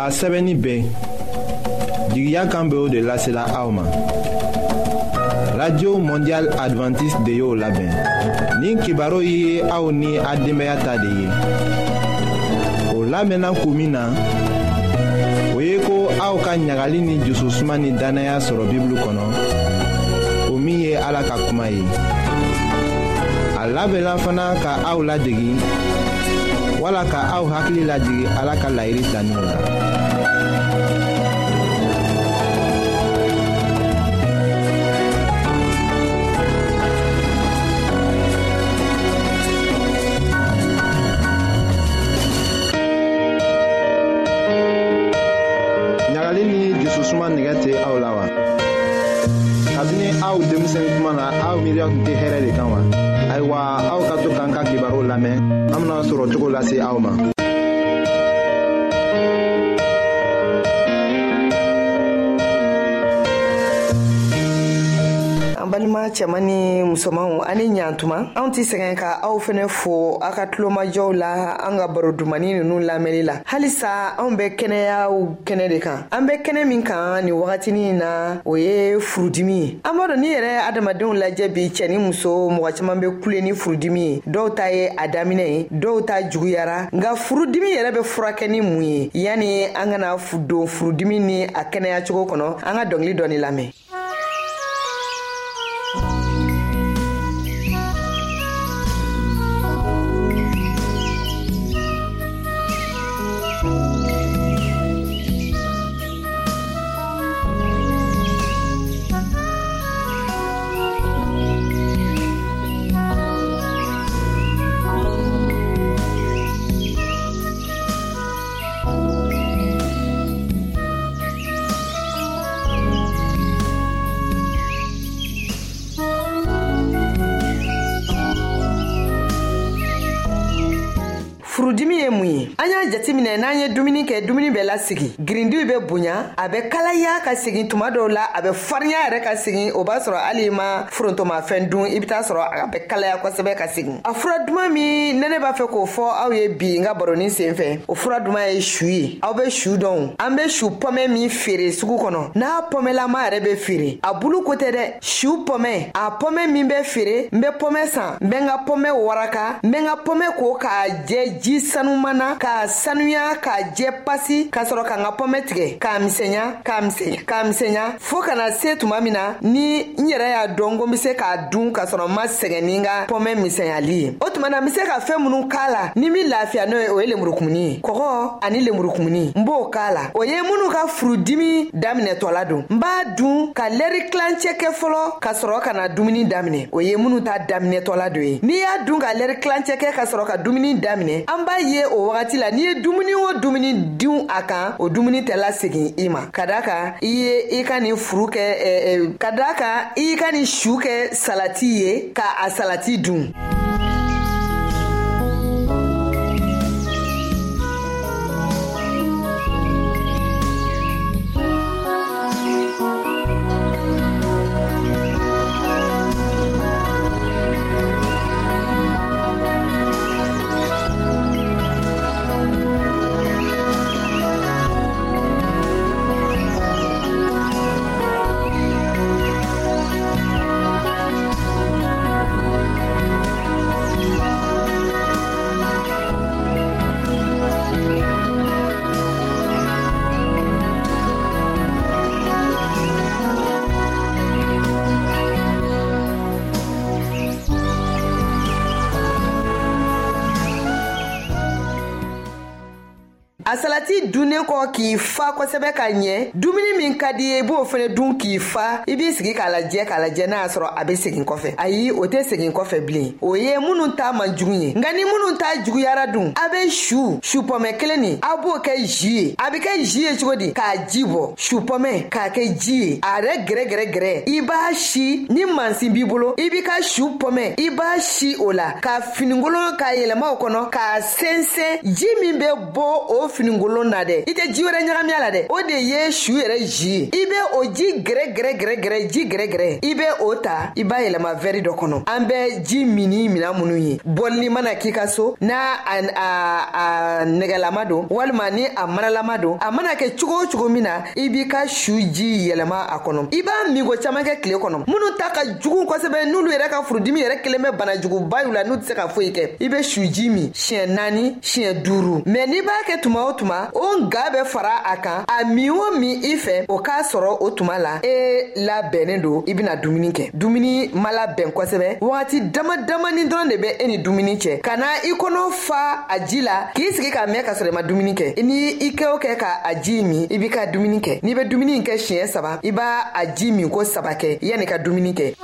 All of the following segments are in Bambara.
a sɛbɛnni bɛɛ jigiya kan bɛ o de lasela aw ma. Radio Mondial Adventiste de y'o labɛn. Nin kibaru ye aw ni a denbaya ta de ye. O labɛnna kun min na, o ye ko aw ka ɲagali ni jususuma ni danaya sɔrɔ Bible kɔnɔ. O min ye Ala ka kuma ye. A labɛnna fana ka aw ladegi wala ka aw hakili lajigi Ala ka laɲini taninw la. ɲagali ni jususuma nɛgɛ tɛ aw la wa? kabini aw denmisɛn kuma na aw miiriya tun tɛ hɛrɛ de kan wa? ayiwa aw ka to k'an ka kibaru lamɛn an bena sɔrɔ cogo lase aw ma. balima cɛman ni musomanw ani ɲantuma anw tɛ sɛgɛn ka aw fɛnɛ fo aw ka tulomajɔw la an ka baro dumani ninnu lamɛnni la. halisa anw bɛ kɛnɛyaw kɛnɛ de kan. an bɛ kɛnɛ min kan nin wagatinin na o ye furudimi ye. an b'a dɔn ni yɛrɛ adamadenw lajɛ bi cɛ ni muso mɔgɔ caman bɛ kule ni furudimi ye. dɔw ta ye a daminɛ ye, dɔw ta juguyara. nka furudimi yɛrɛ bɛ furakɛ ni mun ye? yanni an kana don furudimi ni a kɛnɛya cogo kɔnɔ an ka dɔnkili dɔ ni lamɛn. furudimi ye mun ye? an y'a jateminɛ n'an ye dumuni kɛ, dumuni bɛ lasigi, girindiw bɛ bonya, a bɛ kalaya ka segin, tuma dɔw la a bɛ farinya yɛrɛ ka segin. o b'a sɔrɔ hali ma forontomafɛn dun i bɛ taa sɔrɔ a bɛ kalaya kosɛbɛ ka segin. a fura duman min ne b'a fɛ k'o fɔ aw ye bi n ka baronin sen fɛ, o fura duman ye su ye. aw bɛ su dɔn? an bɛ su pɔmɛ min feere sugu kɔnɔ. n'a pɔmɛlama yɛrɛ bɛ feere, a bulu ko tɛ dɛ. su pɔmɛ, a pɔmɛ min bɛ feere, n bɛ pɔmɛ san, n bɛ n ka pɔmɛ waraka, n bɛ n ka pɔmɛ ko k'a jɛ ji sanumana, k'a sanuya k'a jɛ pasi, ka sɔrɔ ka n ka pɔmɛ tigɛ k'a misɛnya fo kana se tuma min na ni n yɛrɛ y'a dɔn ko n bɛ se k'a dun ka sɔrɔ n ma sɛgɛn ni n ka pɔmɛ misɛnyali ye. o tuma na n bɛ se ka fɛn minnu k'a la ni min lafiya n'o ye, o ye lemurukumuni ye. kɔgɔ ani lemurukumuni n b'o k'a la. o ye minnu ka furudimi daminɛtɔ la don. n b'a dun ka lɛri kilancɛ kɛ fɔlɔ ka sɔrɔ ka na dumuni daminɛ. o ye minnu ta daminɛtɔ la don ye. n'i y'a dun ka lɛri kilancɛ kɛ ka sɔrɔ ka dumuni daminɛ, an b'a ye o wagati la n'i ye dumuni o dumuni dun a kan, o dumuni tɛ lasegin i ma. ka da kan i ye i ka nin furu kɛ ka da kan i ka nin su kɛ salati ye ka a salati dun. a salati dunnen kɔ k'i fa kosɛbɛ ka ɲɛ, dumuni min ka di ye i b'o fɛnɛ dun k'i fa. I b'i sigi k'a lajɛ n'a y'a sɔrɔ a bɛ segin kɔfɛ. ayi, o tɛ segin kɔfɛ bilen. o ye minnu ta man jugu ye. nka ni minnu ta juguyara dun, a bɛ su pɔmɛ kelen nin a b'o kɛ ji ye. a bɛ kɛ ji ye cogo di? k'a ji bɔ su pɔmɛ k'a kɛ ji ye. a yɛrɛ gɛrɛgɛrɛ i b'a si ni mansin b'i bolo, i b'i ka su pɔmɛ i b'a si o la ka finikolon k'a yɛlɛma o kɔnɔ k'a sɛnsɛn. ji min bɛ bɔ o fini finingolon na dɛ. I tɛ ji wɛrɛ ɲagami a la dɛ. O de ye su yɛrɛ ji. I bɛ o ji gɛrɛ ji gɛrɛ. I bɛ o ta, i b'a yɛlɛma verre dɔ kɔnɔ. An bɛ ji mini mina minnu ye. Bɔlini mana k'i ka so, n'a a nɛgɛlama don, walima ni a manalama don, a mana kɛ cogo o cogo min na, i b'i ka su ji yɛlɛma a kɔnɔ. I b'a min ko caman kɛ tile kɔnɔ. Minnu ta ka jugu kosɛbɛ, n'olu yɛrɛ ka furudimi yɛrɛ kelen bɛ banajuguba y'u la, n'u tɛ se ka foyi kɛ. I bɛ su ji min siɲɛ 4 siɲɛ 5. Mais n'i b'a kɛ tuma o tuma, o ga bɛ fara a kan. A min o min i fɛ, o k'a sɔrɔ o tuma la e labɛnnen don i bɛna dumuni kɛ. Dumuni ma labɛn kosɛbɛ, wagati dama ni dɔrɔn de bɛ e ni dumuni cɛ. Ka na i kɔnɔ fa a ji la k'i sigi k'a mɛn ka sɔrɔ i ma dumuni kɛ. Ni i kɛ o kɛ ka a ji min, i b'i ka dumuni kɛ. N'i bɛ dumuni kɛ siɲɛ 3, i b'a a ji min ko 3 kɛ yanni ka dumuni kɛ.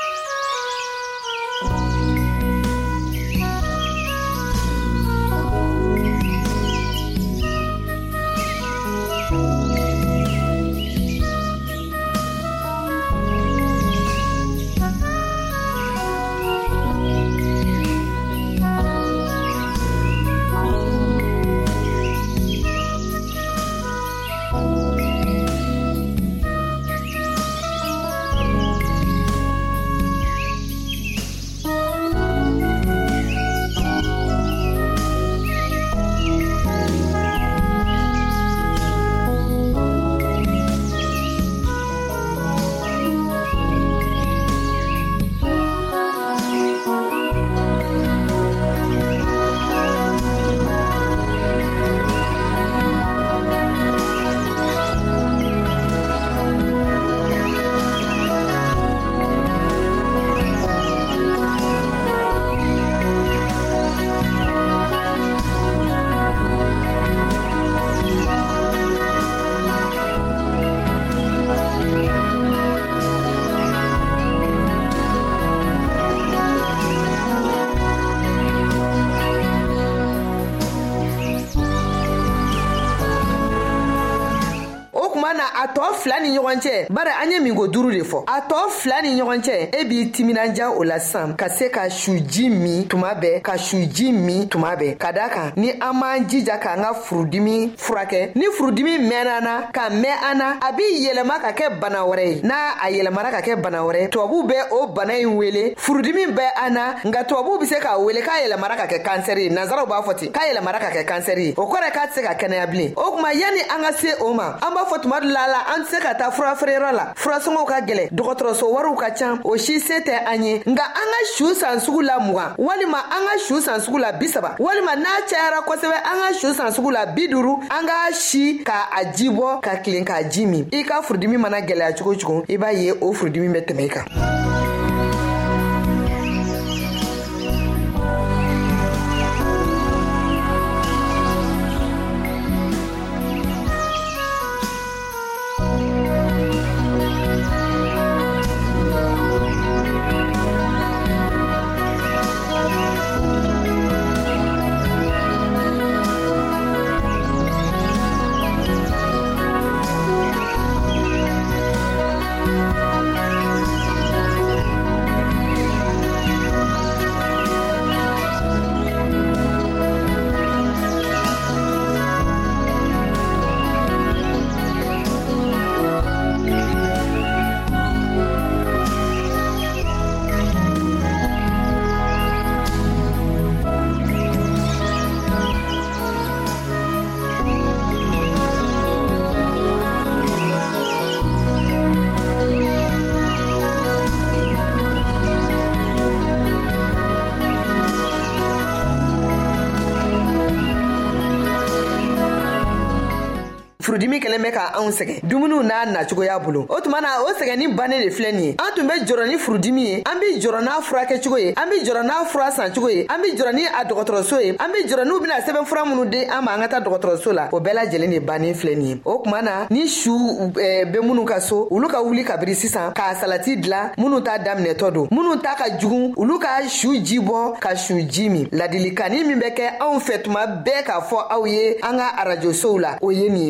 A tɔ 2 ni ɲɔgɔn cɛ, bari an ye min ko 5 de fɔ. A tɔ 2 ni ɲɔgɔn cɛ, e b'i timinanja o la san ka se ka suji min tuma bɛɛ, ka suji min tuma bɛɛ. Ka da kan ni an m'an jija k'an ka furudimi furakɛ, ni furudimi mɛnna na ka mɛn an na, a b'i yɛlɛma ka kɛ bana wɛrɛ ye. N'a a yɛlɛmara ka kɛ bana wɛrɛ, tubabuw bɛ o bana in wele furudimi bɛ an na, nka tubabuw bɛ se k'a wele k'a yɛlɛmara ka kɛ kansɛri ye. Nanzaraw b'a fɔ ten k'a yɛlɛmara ka kɛ kansɛri ye. O kɔrɔ k'a tɛ se ka kɛnɛya bilen. O tuma yanni an ka se o ma, an b'a fɔ tuma dɔ la an tɛ se ka taa fura feereyɔrɔ la. Furasɔngɔw ka gɛlɛ, dɔgɔtɔrɔso wariw ka ca, o si se tɛ an ye. Nka an ka su san sugu la 20, walima an ka su san sugu la 30, walima n'a cayara kosɛbɛ an ka su san sugu la 50, an ka si k'a ji bɔ ka tilen k'a ji min. I ka furudimi mana gɛlɛya cogo cogo, i b'a ye o furudimi bɛ tɛmɛ i kan. Furudimi kɛlen bɛ ka anw sɛgɛn dumuniw n'a nacogoya bolo. O tuma na o sɛgɛnni bannen de filɛ nin ye. An tun bɛ jɔrɔ ni furudimi ye, an bɛ jɔrɔ n'a furakɛcogo ye, an bɛ jɔrɔ n'a fura sancogo ye, an bɛ jɔrɔ ni a dɔgɔtɔrɔso ye, an bɛ jɔrɔ n'u bɛna sɛbɛn fura minnu di an ma an ka taa dɔgɔtɔrɔso la. O bɛɛ lajɛlen de bannen filɛ nin ye. O tuma na ni su bɛ minnu ka so, olu ka wuli kabiri sisan k'a salati dilan, minnu t'a daminɛtɔ don, minnu t'a ka jugu, olu ka su ji bɔ ka su ji min. Ladilikanni min bɛ kɛ anw fɛ tuma bɛɛ k'a fɔ aw ye an ka arajosow la, o ye nin ye. O tuma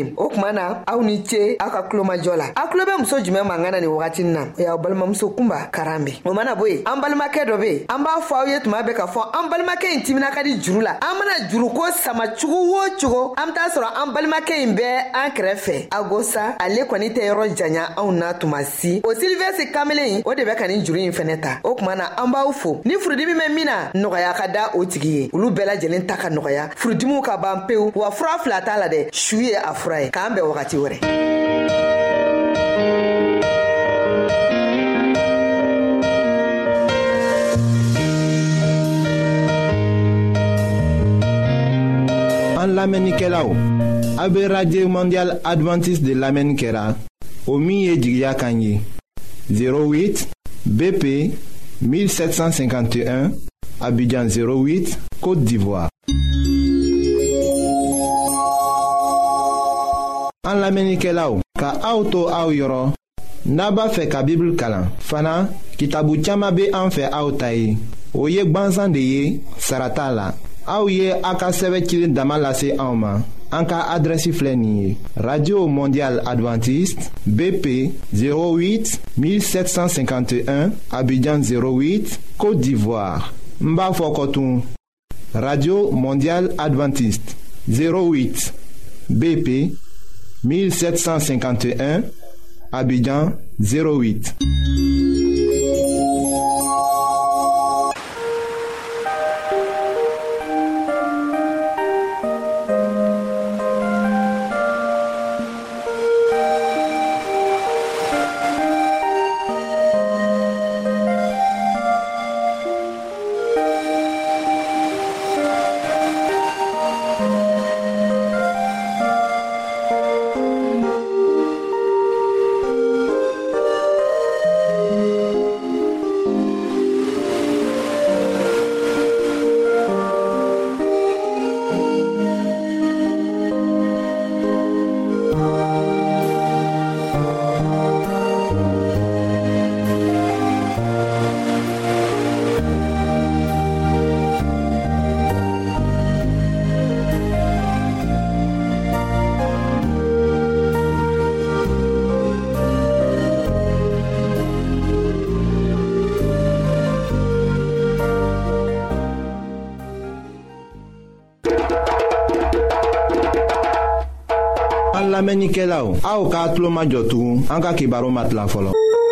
kumana aw ni ce aw ka kulomajɔ la. A kulo bɛ muso jumɛn mangana ni wagati na? O y'aw balimamuso Kunba Karambe. O mana bɔ yen, an balimakɛ dɔ bɛ yen, an b'a fɔ aw ye tuma bɛɛ ka fɔ an balimakɛ in timina ka di juru la. An mana juru ko sama cogo o cogo, an bɛ taa sɔrɔ an balimakɛ in bɛ an kɛrɛfɛ. Agosa, ale kɔni tɛ yɔrɔ janya anw na tuma si. O Sylvestre kamalen o de bɛ ka nin juru in fɛnɛ ta. O kuma na an b'aw fo. Ni furudimi bɛ min na, nɔgɔya ka da o tigi ye. Olu bɛɛ lajɛlen ta ka nɔgɔya. Furudimiw ka ban pewu. Wa fura fila t'a la dɛ. Su ye a fura ye. K'an bɛn wagati wɛrɛ. An lamɛnnikɛlaw, a bɛ radio mondial adventiste de lamɛnni kɛra o min ye jigiya kan ye 08 BP 1751 Abidjan 08 Côte d'Ivoire. An lamɛnnikɛlaw, ka aw to aw yɔrɔ n'a b'a fɛ ka Bible kalan fana kitabu caman bɛ an fɛ aw ta ye o ye gwansan de ye sara t'a la. Aw ye a ka sɛbɛn cilen dama lase anw ma. An ka adrɛsi filɛ nin ye Radio Mondial Adventiste BP 08 1751 Abidjan 08 Côte d'Ivoire. N b'a fɔ kɔtun Radio Mondial Adventiste 08 BP 1751 Abidjan 08. Lamɛnnikɛlaw, aw k'a tulo majɔ tugun an ka kibaru ma tila fɔlɔ.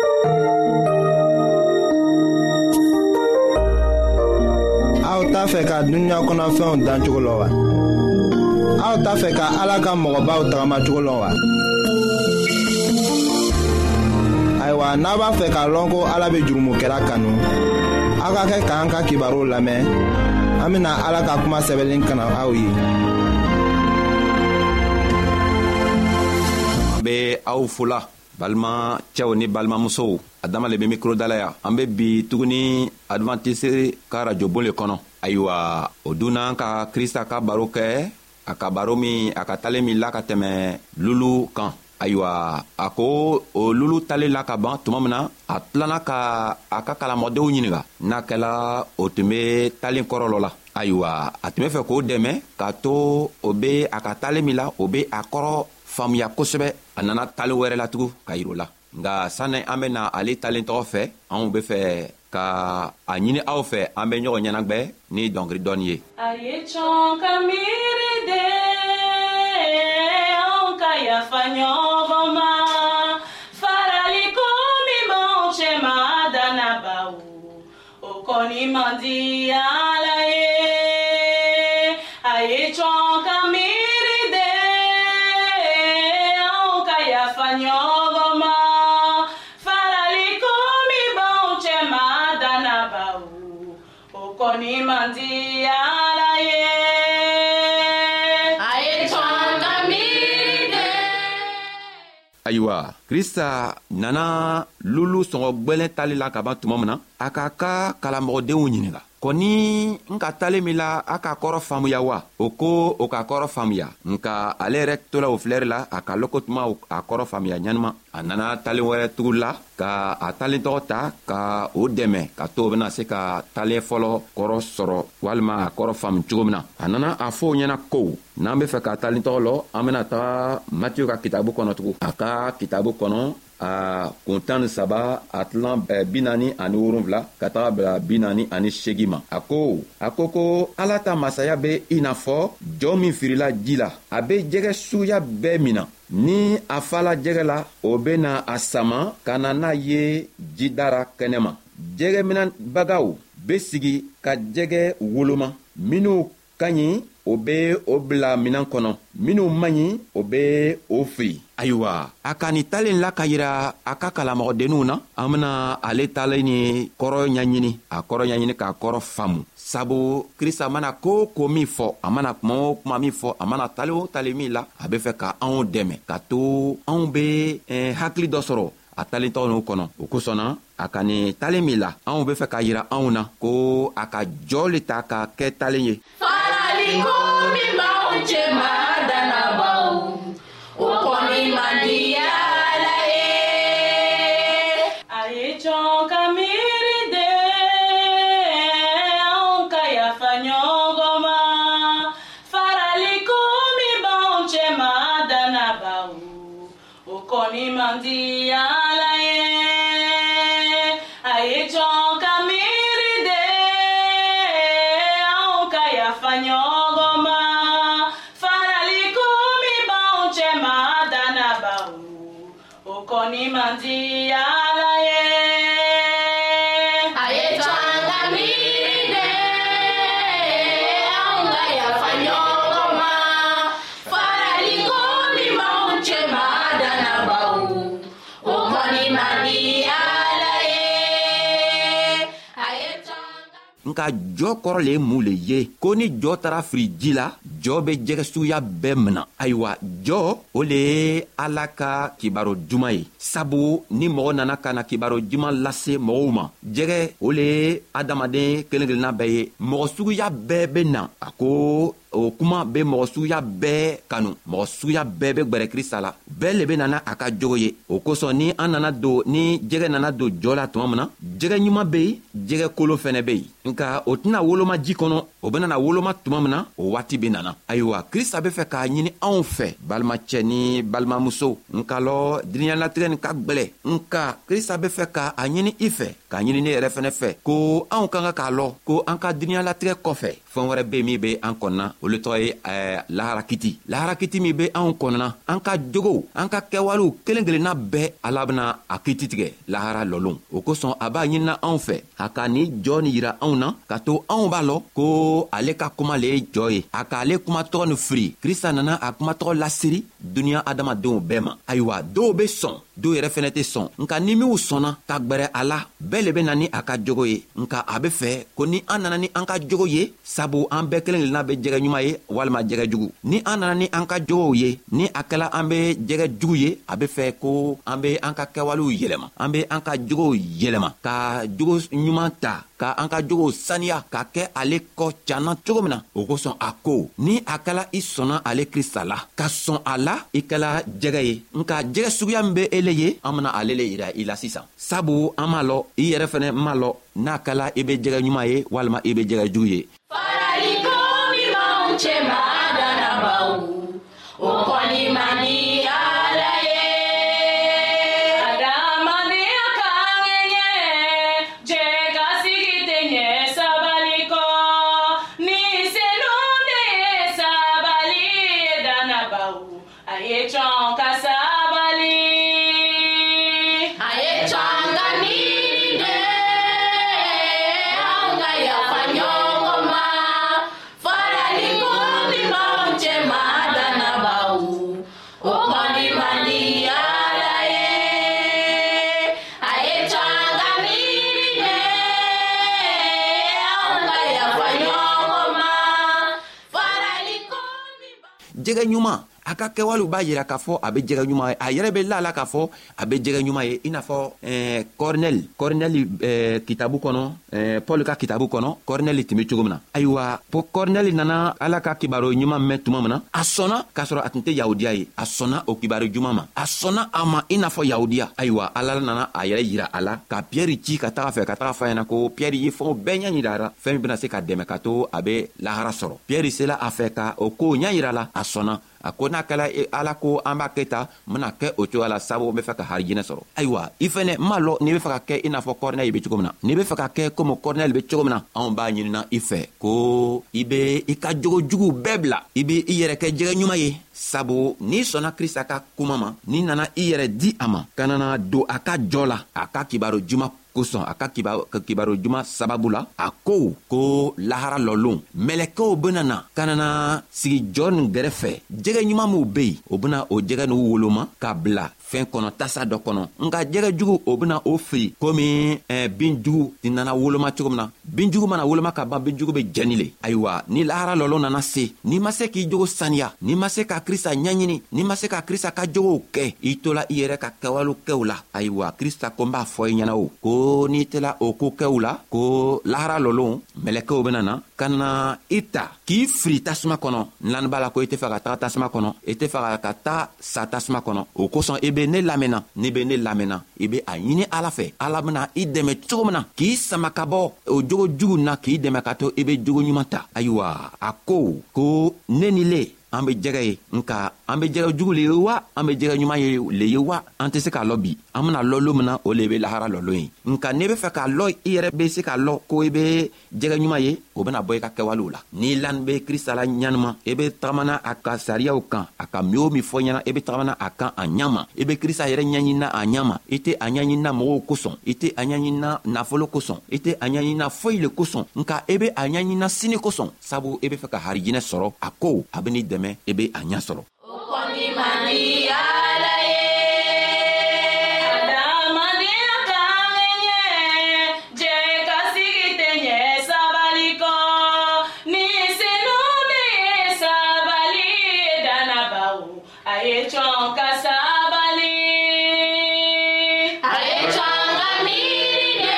Aw t'a fɛ ka dunuya kɔnɔfɛnw dan cogo la wa? Aw t'a fɛ ka Ala ka mɔgɔbaw tagamacogo la wa? Ayiwa, n'a b'a fɛ k'a lɔn ko Ala bɛ jurumokɛla kanu, aw ka kɛ k'an ka kibaru lamɛn. An bɛna Ala ka kuma sɛbɛnlen kana aw ye. Be aw fola balma cɛw ni balimamusow adama le bɛ mikro da la yan an bɛ bi tuguni adventiste ka radio bon le kɔnɔ. Ayiwa o dunna ka Krista ka baro kɛ a ka baro min a ka talen min la ka tɛmɛ lulu kan. Ayiwa a ko o lulu talen la ka ban tuma min na a tilana ka a ka kalamɔdenw ɲininka n'a kɛla o tun bɛ talen kɔrɔlɔ la. Ayiwa a tun bɛ fɛ k'o dɛmɛ k'a to o bɛ a ka talen min la o bɛ a kɔrɔ faamuya kosɛbɛ. A nana talen wɛrɛ la tugun ka yir'o la. Nka sani an bɛ na ale talen tɔgɔ fɛ anw bɛ fɛ ka a ɲini aw fɛ an bɛ ɲɔgɔn ɲɛnagwɛ ni dɔnkili dɔɔni ye. A ye cɔn ka miiri de anw ka yafa ɲɔgɔn ma faraliko min b'anw cɛma dannabaw o kɔni man di Ala ye. A ye cɔn ka miiri de anw ka yafa ɲɔgɔn ma faraliko min b'anw cɛma dannabaw o kɔni man di Ala ye. A ye cɔn ka miiri de. Ayiwa Krista nana lulu sɔngɔ gwɛlɛn tali la ka ban tuma min na a k'a ka kalamɔgɔdenw ɲininka ko ni n ka talen min la a ka kɔrɔ faamuya wa? O ko o ka kɔrɔ faamuya nka ale yɛrɛ tola o filɛri la a ka lɔn ko tuma a kɔrɔ faamuya ɲanima. A nana talen wɛrɛ tugu la ka a talentɔgɔ ta ka o dɛmɛ ka to o bena se ka talen fɔlɔ kɔrɔ sɔrɔ walima a kɔrɔ faamu cogo min na. A nana a fɔ o ɲɛna ko n'an be fɛ ka talentɔgɔ lɔ an bena taga Matiyu ka kitabu kɔnɔ tugun. A ka kitabu kɔnɔ a kuntan ni saba a tilan 47 ka taga bila 48 ma. A ko Ala ta masaya be i n'a fɔ jɔn min firila ji la. A be jɛgɛ suguya bɛɛ mina. Ni a fala jɛgɛ la, o bena a sama ka na n'a ye jidara kɛnɛma. Jɛgɛ minabagaw be sigi ka jɛgɛ woloma. Minw ka ɲi o be o bila minan kɔnɔ, minw man ɲi o be o fili. Ayiwa, a ka ni talen la ka yira a ka kalamɔgɔdenninw na, an bena ale talen ni kɔrɔ ɲaɲini, a kɔrɔ ɲaɲini k'a kɔrɔ faamu. Sabu Krista mana ko min fɔ, a mana kuma o kuma min fɔ, a mana talen o talen min la, a be fɛ ka anw dɛmɛ ka to anw be hakili dɔ sɔrɔ a talentɔgɔ n'u kɔnɔ. O kosɔnna a ka ni talen min la, anw be fɛ ka yira anw na ko a ka jɔ le ta ka kɛ talen ye. Faraliko min b'anw cɛma dannabaw, o kɔni man di Ala ye. A ye jɔn ka miiri de, anw ka yafa ɲɔgɔn ma. Faraliko min b'anw cɛma dannabaw, o kɔni man di Ala ye. A ye jɔn ka miiri de, anw ka yafa ɲɔgɔn ma. Faraliko min b'anw cɛma dannabaw, o kɔni man di Ala ye. A ye jɔn ka miiri de, anw ka yafa ɲɔgɔn ma. Faraliko min b'anw cɛma dannabaw, o kɔni man di Ala ye. A ye jɔn ka Nka jɔ kɔrɔ le ye mun le ye? Ko ni jɔ tara firi ji la, jɔ be jɛgɛ suguya bɛɛ mina. Ayiwa, jɔ o le ye Ala ka kibaro juman ye. Sabu ni mɔgɔ nana ka na kibaro juman lase mɔgɔw ma, jɛgɛ o le ye adamaden kelen kelenna bɛɛ ye. Mɔgɔ suguya bɛɛ be na. A ko o kuma be mɔgɔ suguya bɛɛ kanu, mɔgɔ suguya bɛɛ be gwɛrɛ Krista la. Bɛɛ le be nana a ka jogo ye. O kosɔn ni jɛgɛ nana don jɔ la tuma min na, jɛgɛ ɲuman be yen, jɛgɛ kolo fɛnɛ be yen. Nka o tɛna woloma ji kɔnɔ, o benana woloma tuma min na, o waati be nana. Ayiwa, Krista be fɛ k'a ɲini anw fɛ, balimacɛ ni balimamuso, nka lɔ duniɲalatigɛ nin ka gwɛlɛ. Nka Krista be fɛ k'a ɲini i fɛ, k'a ɲini ne yɛrɛ fɛnɛ fɛ, ko anw ka kan k'a lɔ ko an ka duniɲalatigɛ kɔfɛ fɛn wɛrɛ be min be an kɔnɔna. Olu tɔgɔ ye laharakiti. Laharakiti min be anw kɔnɔna, an ka jogow, an ka kɛwalew kelen kelenna bɛɛ Ala bena a kiti tigɛ lahara lɔlon. O kosɔn a b'a ɲinina anw fɛ a ka ni jɔ ni yira anw na, ka to anw b'a lɔ ko ale ka kuma le ye jɔ ye. A k'ale kumatɔgɔ ni firi. Krista nana a kumatɔgɔ lasiri duniɲa adamadenw bɛɛ ma. Ayiwa, dɔw be sɔn, dɔw yɛrɛ fɛnɛ tɛ sɔn. Nka ni minw sɔnna ka gwɛrɛ a la, bɛɛ le be na ni a ka jogo ye. Nka a be fɛ ko ni an nana ni an ka jogo ye, sabu an bɛɛ kelen kelenna be jɛgɛ ɲuman ye walima jɛgɛ jugu. Ni an nana ni an ka jogow ye, ni a kɛla an be jɛgɛ jugu ye, a be fɛ ko an be an ka kɛwalew yɛlɛma, an be an ka jogow yɛlɛma, ka jogo ɲuman ta, ka an ka jogow saniya ka kɛ ale kɔ canna cogo min na. O kosɔn a ko ni a kɛla i sɔnna ale Krista la, ka sɔn a la, i kɛla jɛgɛ ye. Nka jɛgɛ suguya min be ele ye, an bena ale le yira i la sisan. Sabu an m'a lɔ, i yɛrɛ fɛnɛ m'a lɔ n'a kɛla i be jɛgɛ ɲuman ye walima i be jɛgɛ jugu ye. Faraliko min b'anw cɛma dannabaw, o kɔni man di Ala ye. Adamadenya ka ŋɛɲɛ, jɛ ka sigi tɛ ɲɛ sabali kɔ. Ni senun de ye sabali ye dannabaw, a ye jɔn ka sabali. A ye jɔn ka miiri de, anw ka yafa ɲɔgɔn ma. Faraliko min b'anw cɛma dannabaw, o kɔni man di Ala ye. A ye jɔn ka miiri de, anw ka yafa ɲɔgɔn ma. Faraliko min jɛgɛ ɲuman a ka kɛwalew b'a yira k'a fɔ a be jɛgɛ ɲuman ye. a yɛrɛ be la la k'a fɔ a be jɛgɛ ɲuman ye, i n'a fɔ Kɔrinɛli kitabu kɔnɔ, Pɔl ka kitabu kɔnɔ Kɔrinɛli tun be cogo min na. ayiwa Kɔrinɛli nana Ala ka kibaro ɲuman mɛn tuma min na, a sɔnna k'a sɔrɔ a tun tɛ yahudiya ye. a sɔnna o kibaro ɲuman ma, a sɔnna a ma i n'a fɔ yahudiya. ayiwa Ala nana a yɛrɛ yira a la ka Piyɛri ci ka taga fɛ ka taga fɔ a ɲɛna ko Piyɛri ye fɛnw bɛɛ ɲɛ yira a la, fɛn min bena se ka dɛmɛ ka to a be lahara sɔrɔ. Piyɛri sela a fɛ ka o ko ɲɛ yira la, a sɔnna. a ko n'a kɛla Ala ko an b'a kɛ ta, n bena kɛ o cogoya la sabu n be fɛ ka harijinɛ sɔrɔ. ayiwa i fɛnɛ n m'a lɔn n'i be fɛ ka kɛ i n'a fɔ Kɔrinɛli be cogo min na, n'i be fɛ ka kɛ komi Kɔrinɛli be cogo min na, anw b'a ɲinina i fɛ ko i be i ka jogo juguw bɛɛ bila, i be i yɛrɛ kɛ jɛgɛ ɲuman ye. sabu n'i sɔnna Krista ka kuma ma, n'i nana i yɛrɛ di a ma, ka nana don a ka jɔ la, a ka kibaro juman kosɔn, a ka kibaro juman sababu la, a ko lahara lɔlon mɛlɛkɛw benana ka nana sigi jɔ nin gɛrɛfɛ. jɛgɛ ɲuman minw be yen, o bena o jɛgɛ n'u woloma ka bila fɛn kɔnɔ, tasa dɔ kɔnɔ. nka jɛgɛ jugu o bena o fili komi bin jugu ti nana woloma cogo min na. bin jugu mana woloma ka ban, bin jugu be jɛni le. ayiwa ni lahara lɔlon nana se, n'i ma se k'i jogo saniya, n'i ma se ka Krista ɲɛɲini, n'i ma se ka Krista ka jogow kɛ, i tola i yɛrɛ ka kɛwalew kɛw la. ayiwa Krista ko n b'a fɔ i ɲɛna o ko n'i tɛla o ko kɛw la, ko lahara lɔlon mɛlɛkɛw benana ka na i ta k'i firi tasuma kɔnɔ. n b'a la ko i tɛ fɛ ka taga tasuma kɔnɔ, i tɛ fɛ ka taa sa tasuma kɔnɔ. o kosɔn i be ne lamɛnna, n'i be ne lamɛnna, i be a ɲini Ala fɛ. Ala bena i dɛmɛ cogo min na k'i sama ka bɔ o jogo jugu na, k'i dɛmɛ ka to i be jogo ɲuman ta. ayiwa a ko ne ni le an be jɛgɛ ye, nka an be jɛgɛ jugu le ye wa an be jɛgɛ ɲuman ye le ye wa, an tɛ se k'a lɔ bi. an bena lɔ lo min na o le be lahara lɔlon ye. nka n'i be fɛ k'a lɔ, i yɛrɛ be se k'a lɔ ko i be jɛgɛ ɲuman ye, o bena bɔ i ka kɛwalew la. n'i lan be Krista la ɲanima, i be tagamana a ka sariyaw kan, a ka min o min fɔ ɲɛna, i be tagamana a kan a ɲama. i be Krista yɛrɛ ɲɛɲinina a ɲama, i tɛ a ɲɛɲinina mɔgɔw kosɔn, i tɛ a ɲɛɲinina nafolo kosɔn, i tɛ a ɲɛɲinina foyi le kosɔn, nka i be a ɲɛɲinina sini kosɔn, sabu i be fɛ ka harijinɛ sɔrɔ. a ko a ben'i dɛmɛ i be a ɲa sɔrɔ. O kɔni man di Ala ye. Adamadenya taalen ɲɛ, jɛ ka sigi tɛ ɲɛ sabali kɔ. Ni senu de ye sabali ye dannabaw, a ye cɔn ka sabali. A ye cɔn ka miiri de,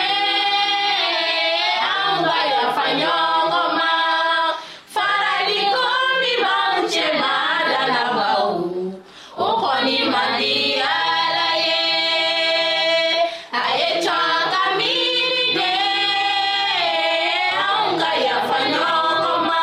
an ka yafa ɲɔgɔn ma. Farali ko min b'anw cɛma dannabaw, o kɔni man di Ala ye. A ye cɔn ka miiri de, anw ka yafa ɲɔgɔn ma.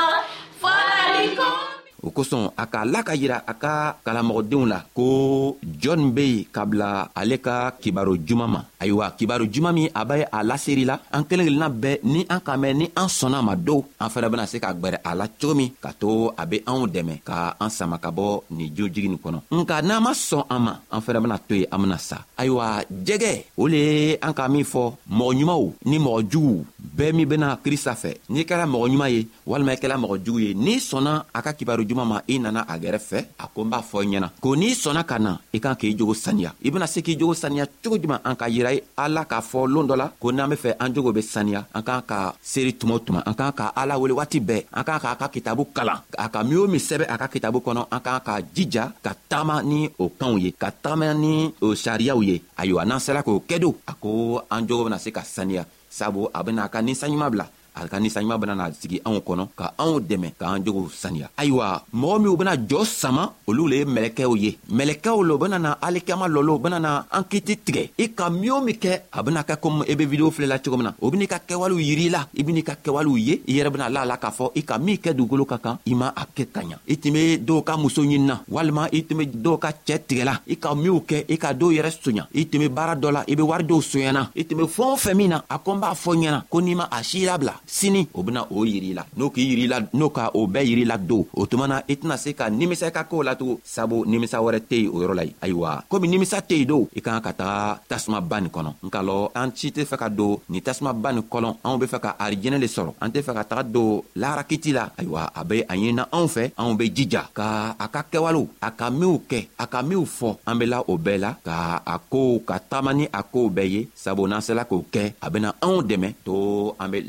Farali ko o kosɔn a k'a la ka yira a ka kalamɔgɔdenw la ko jɔn be yen ka bila ale ka kibaro juman ma. ayiwa kibaro juman min a bɛ a laseri la, an kelen kelenna bɛɛ ni an ka mɛn, ni an sɔnna a ma don, an fɛnɛ bena se ka gwɛrɛ a la cogo min ka to a be anw dɛmɛ ka an sama ka bɔ nin jojigi nin kɔnɔ. nka n'an ma sɔn an ma, an fɛnɛ bena to yen, an bena sa. ayiwa jɛgɛ o le ye an ka min fɔ, mɔgɔ ɲumanw ni mɔgɔ juguw bɛɛ min bena Krista fɛ. n'i kɛra mɔgɔ ɲuman ye walima i kɛra mɔgɔ jugu ye, n'i sɔnna a ka kibaro juman ma, i nana a gɛrɛfɛ, a ko n b'a fɔ i ɲɛna ko n'i sɔnna ka na, i kan k'i jogo saniya. i bena se k'i jogo saniya cogo juman? an ka yira Ala k'a fɔ loon dɔ la ko n'an be fɛ an jogo be saniya, an kan ka seri tuma o tuma, an kan ka Ala wele waati bɛɛ, an kan k'a ka kitabu kalan, a ka min o min sɛbɛ a ka kitabu kɔnɔ, an kan ka jija ka taama ni o kanw ye, ka taama ni o sariyaw ye. ayiwa n'an sera k'o kɛ don, a ko an jogo bena se ka saniya, sabu a bena a ka ninsanɲuman bila, a ka ninsanɲuman bena sigi anw kɔnɔ ka anw dɛmɛ k'an jogow saniya. ayiwa mɔgɔ minw bena jɔ sama, olu le ye mɛlɛkɛw ye. mɛlɛkɛw lo benana alikiyama lɔlɔ benana an kiti tigɛ. i ka min o min kɛ, a bena kɛ komi i be video filɛla cogo min na, o ben'i ka kɛwalew yiri la, i ben'i ka kɛwalew ye, i yɛrɛ bena la la k'a fɔ i ka min kɛ dugukolo ka kan, i ma a kɛ ka ɲa. i tun be dɔw ka muso ɲinina, walima i tun be dɔw ka cɛɛ tigɛla, i ka minw kɛ, i ka dɔw yɛrɛ soɲa, i tun be baara dɔ la, i be wari dɔw soɲana, i tun be fɛn o fɛn min na, a ko n b'a fɔ ɲɛna ko n'i ma a si labila, sini o bena o yiri la. n'o k'i yiri la, n'o ka o bɛɛ yiri la don, o tumana i tɛna se ka nimisa i ka kow la tugun, sabu nimisa wɛrɛ tɛ yen o yɔrɔ la. ayiwa komi nimisa tɛ yen don, i kan ka taga tasuma ba nin kɔnɔ. nka lɔ an si tɛ fɛ ka don ni tasuma ba nin kɔnɔ, anw be fɛ ka arijɛnɛ le sɔrɔ, an tɛ fɛ ka taga don lahara kiti la. ayiwa a be a ɲinina anw fɛ, anw be jija ka a ka kɛwalew, a ka minw kɛ, a ka minw fɔ, an be la o bɛɛ la ka a kow ka taama ni a kow bɛɛ ye, sabu n'an sela k'o kɛ, a bena anw dɛmɛ to an be lahara sɔrɔ.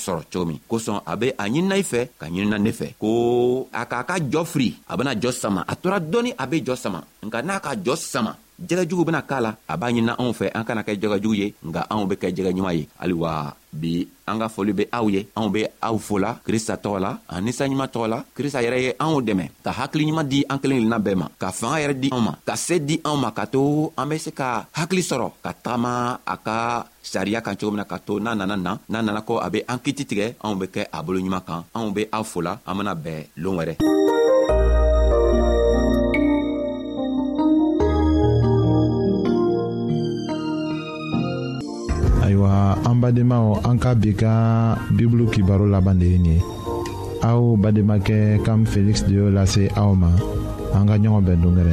sɔrɔ cogo min kosɔn a be a ɲinina I fɛ ka ɲinina ne fɛ ko a k'a ka jɔ firi a bena jɔ sama a tora dɔɔni a be jɔ sama nka n'a ka jɔ sama jɛgɛjugu bena k'a la a b'a ɲinina anw fɛ an kana kɛ jɛgɛjugu ye nka anw be kɛ jɛgɛ ɲuman ye haliwa bi an ka foli be aw ye anw be aw fola Krista tɔgɔ la a ninsanɲuman tɔgɔ la Krista yɛrɛ ye anw dɛmɛ ka hakili ɲuman di an kelen kelenna bɛɛ ma ka fanga yɛrɛ di anw ma ka se di anw ma ka to an be se ka hakili sɔrɔ ka tagama a ka sariya kan cogo min na ka to n'a nana ko a be an kiti tigɛ anw be kɛ a bolo ɲuman kan anw be aw fola an bena bɛn loon wɛrɛ. Ayiwa an badenmaw an ka bi ka bibulu kibaro laban de ye nin ye aw bademakɛ Kam Felix de y'o lase aw ma an ka ɲɔgɔn bɛn dongɛrɛ.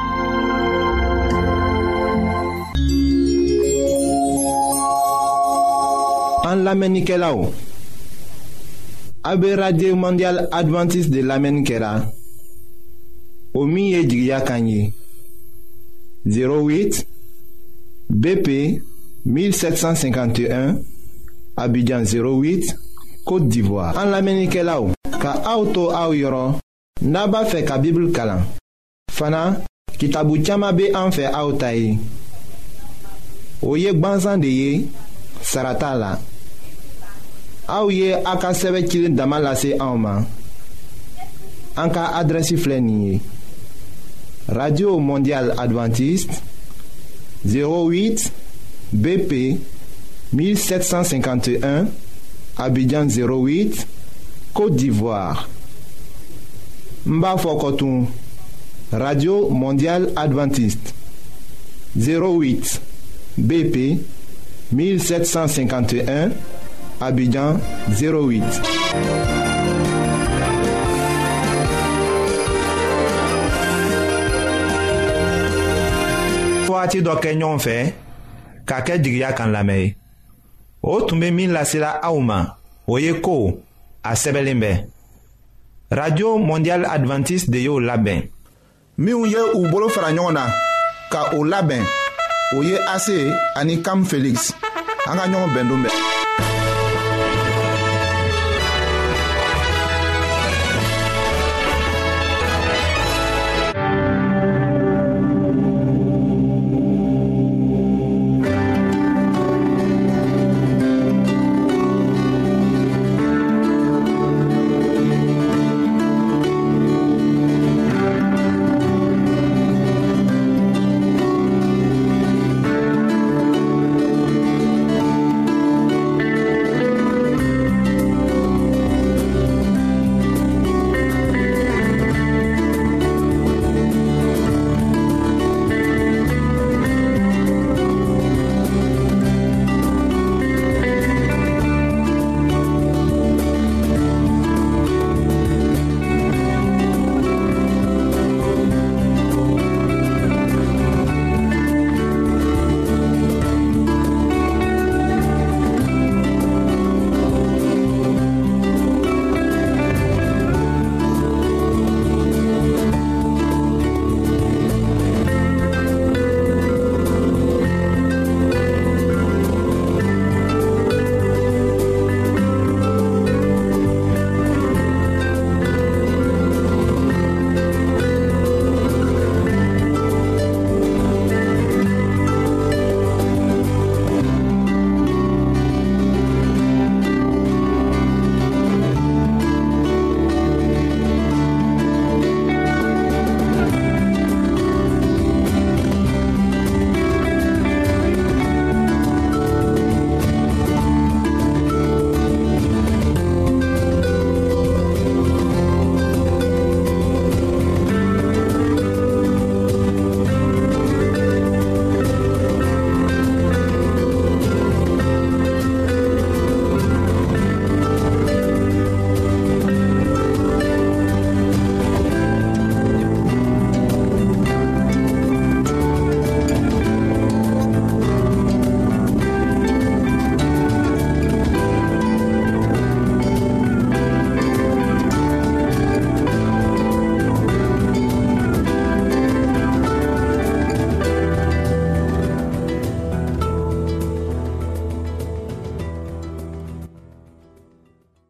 An lamɛnnikɛlaw a be Radio Mondial Adventiste de lamɛnni kɛra o min ye jigiya kan ye 08 BP 1751 Abidjan 08 Côte d'Ivoire. En lamɛnnikɛlaw ka aw to aw yɔrɔ n'a b'a fɛ ka Bible kalan fana kitabu caman be an fɛ aw ta ye o ye gwanzan de ye sara t'a la aw ye a ka sɛbɛ cilen dama lase anw ma an ka adrɛsi filɛ nin ye Radio Mondial Adventiste 08 BP 1751 Abidjan 08 Côte d'Ivoire. Mba Fokotun Radio Mondial Adventiste 08 BP 1751 Abidjan 08. Waati dɔ kɛ ɲɔgɔn fɛ k'a kɛ jigiya kan lamɛn ye o tun bɛ min lasela aw ma o ye ko a sɛbɛnlen bɛ Radio Mondial Adventiste de y'o labɛn minnu ye u bolo fara ɲɔgɔn na ka o labɛn o ye AC ani Kam Felix an ka ɲɔgɔn bɛn don bɛɛ.